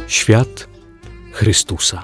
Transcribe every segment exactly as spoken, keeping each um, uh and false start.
Świat Chrystusa.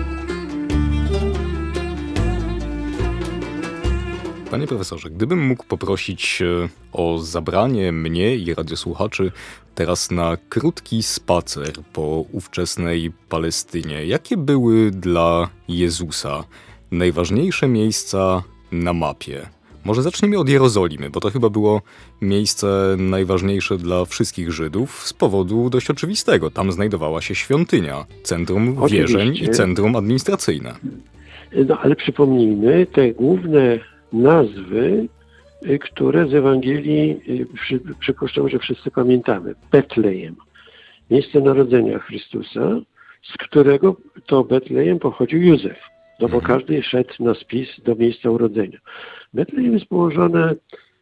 Panie profesorze, gdybym mógł poprosić o zabranie mnie i radiosłuchaczy teraz na krótki spacer po ówczesnej Palestynie, jakie były dla Jezusa najważniejsze miejsca na mapie? Może zacznijmy od Jerozolimy, bo to chyba było miejsce najważniejsze dla wszystkich Żydów z powodu dość oczywistego. Tam znajdowała się świątynia, centrum Oczywiście. wierzeń i centrum administracyjne. No ale przypomnijmy te główne nazwy, które z Ewangelii, przy, przypuszczam, że wszyscy pamiętamy. Betlejem, miejsce narodzenia Chrystusa, z którego to Betlejem pochodził Józef. No bo każdy szedł na spis do miejsca urodzenia. Betlejem jest położone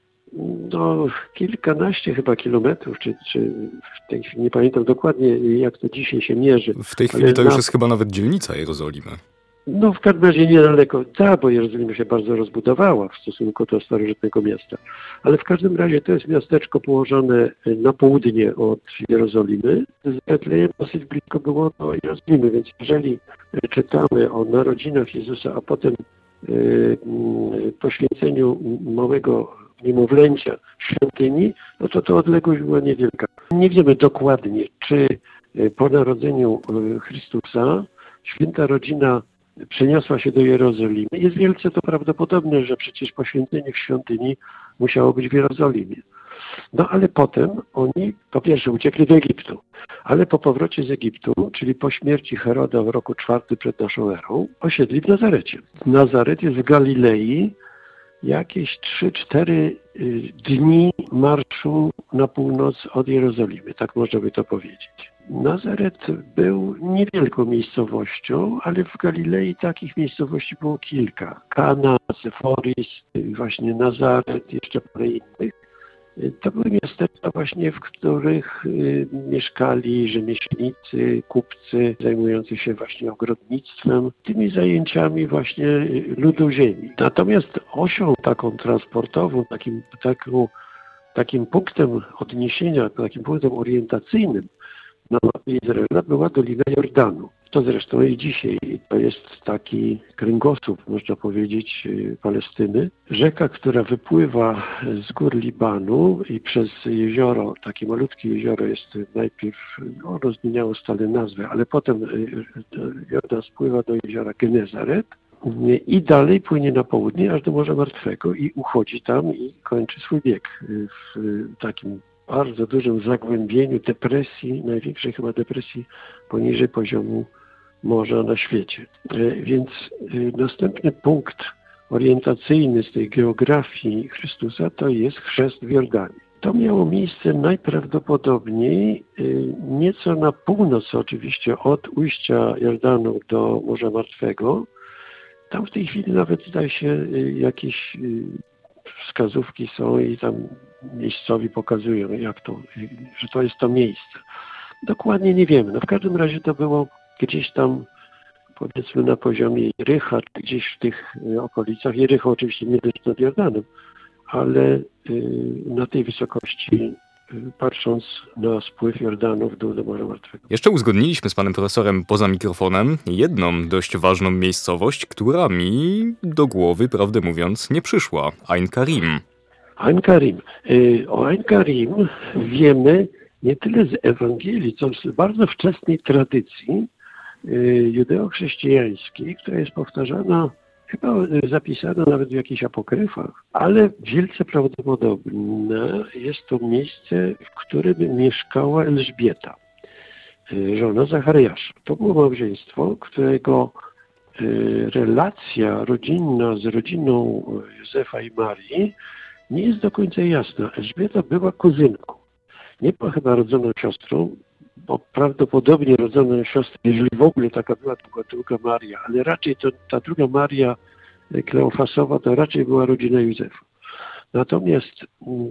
no, kilkanaście chyba kilometrów, czy, czy w tej chwili nie pamiętam dokładnie, jak to dzisiaj się mierzy. W tej chwili ale to na... już jest chyba nawet dzielnica Jerozolimy. No w każdym razie niedaleko, tak, bo Jerozolima się bardzo rozbudowała w stosunku do starożytnego miasta. Ale w każdym razie to jest miasteczko położone na południe od Jerozolimy. Z Betlejem dosyć blisko było do Jerozolimy, więc jeżeli czytamy o narodzinach Jezusa, a potem yy, poświęceniu małego niemowlęcia w świątyni, no to to odległość była niewielka. Nie wiemy dokładnie, czy po narodzeniu Chrystusa święta rodzina przeniosła się do Jerozolimy. Jest wielce to prawdopodobne, że przecież poświęcenie w świątyni musiało być w Jerozolimie. No ale potem oni, po pierwsze, uciekli do Egiptu, ale po powrocie z Egiptu, czyli po śmierci Heroda w roku czwartym przed naszą erą, osiedli w Nazarecie. Nazaret jest w Galilei, jakieś trzy cztery dni marszu na północ od Jerozolimy, tak można by to powiedzieć. Nazaret był niewielką miejscowością, ale w Galilei takich miejscowości było kilka. Kana, Seforis, właśnie Nazaret, jeszcze parę innych. To były miasteczka właśnie, w których mieszkali rzemieślnicy, kupcy zajmujący się właśnie ogrodnictwem, tymi zajęciami właśnie ludu ziemi. Natomiast osią taką transportową, takim, taką, takim punktem odniesienia, takim punktem orientacyjnym na mapie Izraela była Dolina Jordanu. To zresztą i dzisiaj to jest taki kręgosłup, można powiedzieć, Palestyny. Rzeka, która wypływa z gór Libanu i przez jezioro, takie malutkie jezioro jest najpierw, no, rozmieniało stale nazwę, ale potem Jordan spływa do jeziora Genezaret i dalej płynie na południe, aż do Morza Martwego i uchodzi tam i kończy swój bieg w takim bardzo dużym zagłębieniu depresji, największej chyba depresji poniżej poziomu morza na świecie. Więc następny punkt orientacyjny z tej geografii Chrystusa to jest chrzest w Jordanie. To miało miejsce najprawdopodobniej nieco na północ oczywiście od ujścia Jordanu do Morza Martwego. Tam w tej chwili nawet zdaje się jakieś wskazówki są i tam miejscowi pokazują, jak to, że to jest to miejsce. Dokładnie nie wiemy. No w każdym razie to było gdzieś tam, powiedzmy, na poziomie Jericha, czy gdzieś w tych okolicach. Jericho oczywiście nie leży nad Jordanem, ale na tej wysokości, patrząc na spływ Jordanu w dół do Morza Martwego. Jeszcze uzgodniliśmy z panem profesorem poza mikrofonem jedną dość ważną miejscowość, która mi do głowy, prawdę mówiąc, nie przyszła. Ain Karim. Ain Karim. O Ain Karim wiemy nie tyle z Ewangelii, co z bardzo wczesnej tradycji judeo-chrześcijańskiej, która jest powtarzana, chyba zapisana nawet w jakichś apokryfach, ale wielce prawdopodobne jest to miejsce, w którym mieszkała Elżbieta, żona Zachariasza. To było małżeństwo, którego relacja rodzinna z rodziną Józefa i Marii nie jest do końca jasna. Elżbieta była kuzynką. Nie była chyba rodzoną siostrą, bo prawdopodobnie rodzoną siostrą, jeżeli w ogóle taka była, to była druga Maria, ale raczej to, ta druga Maria Kleofasowa to raczej była rodzina Józefa. Natomiast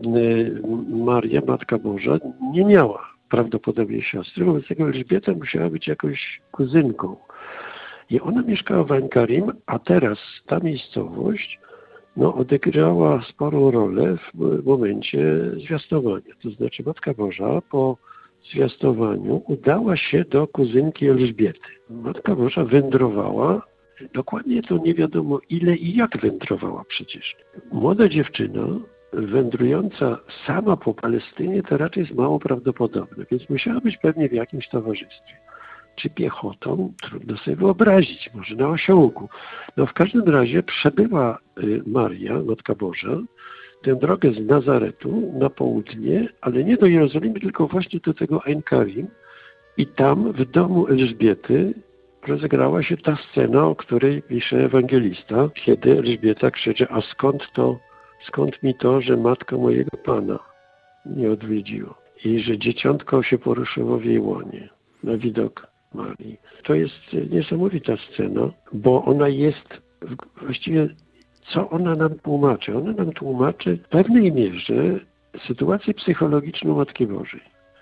Maria, Matka Boża, nie miała prawdopodobnie siostry, wobec tego Elżbieta musiała być jakąś kuzynką. I ona mieszkała w Ain Karim, a teraz ta miejscowość no, odegrała sporą rolę w momencie zwiastowania. To znaczy Matka Boża po zwiastowaniu udała się do kuzynki Elżbiety. Matka Boża wędrowała, dokładnie to nie wiadomo ile i jak wędrowała przecież. Młoda dziewczyna wędrująca sama po Palestynie to raczej jest mało prawdopodobne, więc musiała być pewnie w jakimś towarzystwie. Czy piechotą? Trudno sobie wyobrazić, może na osiołku. No w każdym razie przebyła Maria, Matka Boża, tę drogę z Nazaretu na południe, ale nie do Jerozolimy, tylko właśnie do tego Ein Karim. I tam w domu Elżbiety rozegrała się ta scena, o której pisze ewangelista, kiedy Elżbieta krzyczy, a skąd to, skąd mi to, że matka mojego Pana nie odwiedziła i że dzieciątko się poruszyło w jej łonie na widok Marii. To jest niesamowita scena, bo ona jest właściwie, co ona nam tłumaczy? Ona nam tłumaczy w pewnej mierze sytuację psychologiczną Matki Bożej.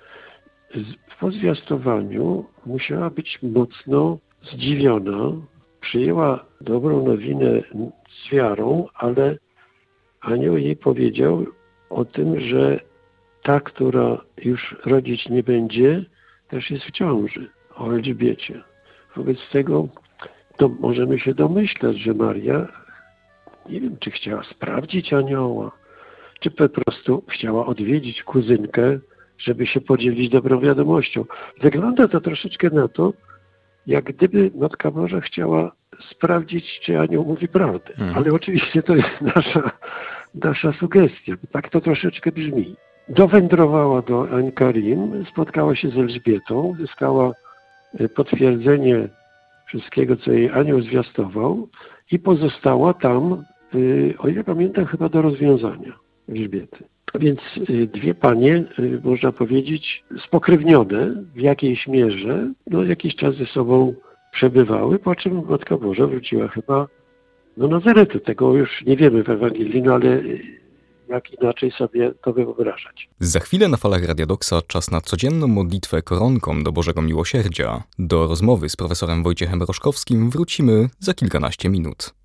Po zwiastowaniu musiała być mocno zdziwiona, przyjęła dobrą nowinę z wiarą, ale anioł jej powiedział o tym, że ta, która już rodzić nie będzie, też jest w ciąży, o Elżbiecie. Wobec tego to możemy się domyślać, że Maria, nie wiem, czy chciała sprawdzić anioła, czy po prostu chciała odwiedzić kuzynkę, żeby się podzielić dobrą wiadomością. Wygląda to troszeczkę na to, jak gdyby Matka Boża chciała sprawdzić, czy anioł mówi prawdę. Mhm. Ale oczywiście to jest nasza, nasza sugestia. Tak to troszeczkę brzmi. Dowędrowała do Ein Karim, spotkała się z Elżbietą, zyskała potwierdzenie wszystkiego, co jej anioł zwiastował i pozostała tam, o ile pamiętam, chyba do rozwiązania Elżbiety. Więc dwie panie, można powiedzieć, spokrewnione w jakiejś mierze, no jakiś czas ze sobą przebywały, po czym Matka Boża wróciła chyba do Nazaretu. Tego już nie wiemy w Ewangelii, no ale jak inaczej sobie to wyobrażać. Za chwilę na falach Radia Doksa czas na codzienną modlitwę koronką do Bożego Miłosierdzia. Do rozmowy z profesorem Wojciechem Roszkowskim wrócimy za kilkanaście minut.